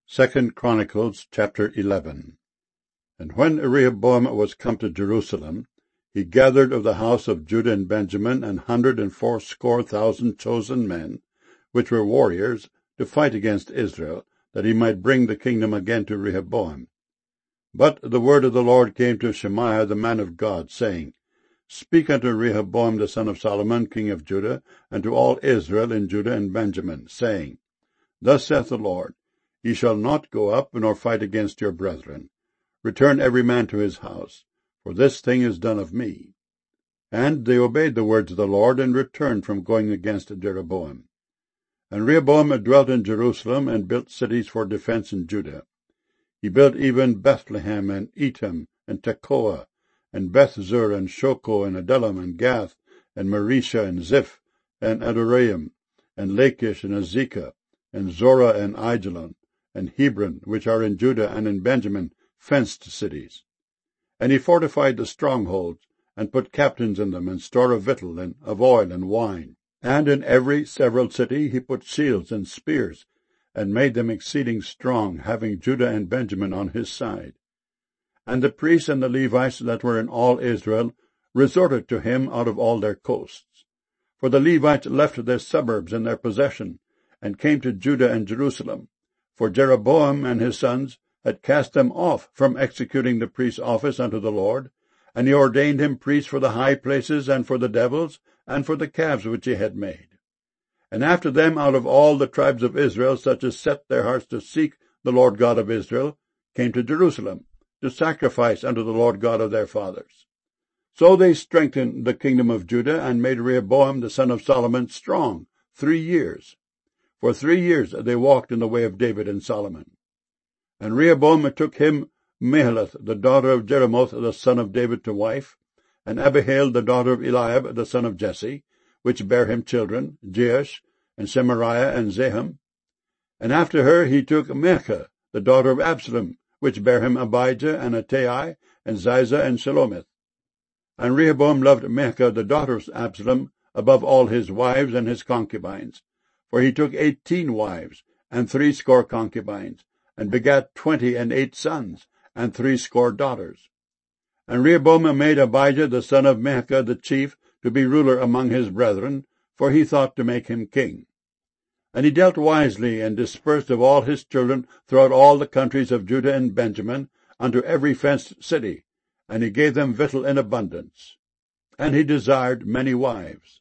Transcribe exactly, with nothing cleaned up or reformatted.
Second Chronicles chapter eleven. And when Rehoboam was come to Jerusalem, he gathered of the house of Judah and Benjamin an hundred and fourscore thousand chosen men, which were warriors, to fight against Israel, that he might bring the kingdom again to Rehoboam. But the word of the Lord came to Shemaiah the man of God, saying, Speak unto Rehoboam the son of Solomon, king of Judah, and to all Israel in Judah and Benjamin, saying, Thus saith the Lord, Ye shall not go up nor fight against your brethren. Return every man to his house, for this thing is done of me. And they obeyed the words of the Lord, and returned from going against Jeroboam. And Rehoboam dwelt in Jerusalem, and built cities for defense in Judah. He built even Bethlehem, and Etam, and Tekoa, and Bethzur, and Shoko, and Adullam, and Gath, and Maresha, and Ziph, and Adoraim, and Lachish, and Azekah, and Zorah, and Aijalon, and Hebron, which are in Judah and in Benjamin, fenced cities. And he fortified the strongholds, and put captains in them, and store of victual, and of oil, and wine. And in every several city he put shields and spears, and made them exceeding strong, having Judah and Benjamin on his side. And the priests and the Levites that were in all Israel resorted to him out of all their coasts. For the Levites left their suburbs and their possession, and came to Judah and Jerusalem. For Jeroboam and his sons had cast them off from executing the priest's office unto the Lord, and he ordained him priest for the high places, and for the devils, and for the calves which he had made. And after them out of all the tribes of Israel, such as set their hearts to seek the Lord God of Israel, came to Jerusalem, to sacrifice unto the Lord God of their fathers. So they strengthened the kingdom of Judah, and made Rehoboam the son of Solomon strong three years. For three years they walked in the way of David and Solomon. And Rehoboam took him Mahalath, the daughter of Jeremoth, the son of David, to wife, and Abihail, the daughter of Eliab, the son of Jesse, which bare him children, Jeush, and Semariah, and Zaham. And after her he took Maachah, the daughter of Absalom, which bare him Abijah, and Attai, and Ziza, and Shelomith. And Rehoboam loved Maachah, the daughter of Absalom, above all his wives and his concubines. For he took eighteen wives, and threescore concubines, and begat twenty and eight sons, and threescore daughters. And Rehoboam made Abijah the son of Maachah the chief to be ruler among his brethren, for he thought to make him king. And he dealt wisely, and dispersed of all his children throughout all the countries of Judah and Benjamin, unto every fenced city, and he gave them victual in abundance. And he desired many wives.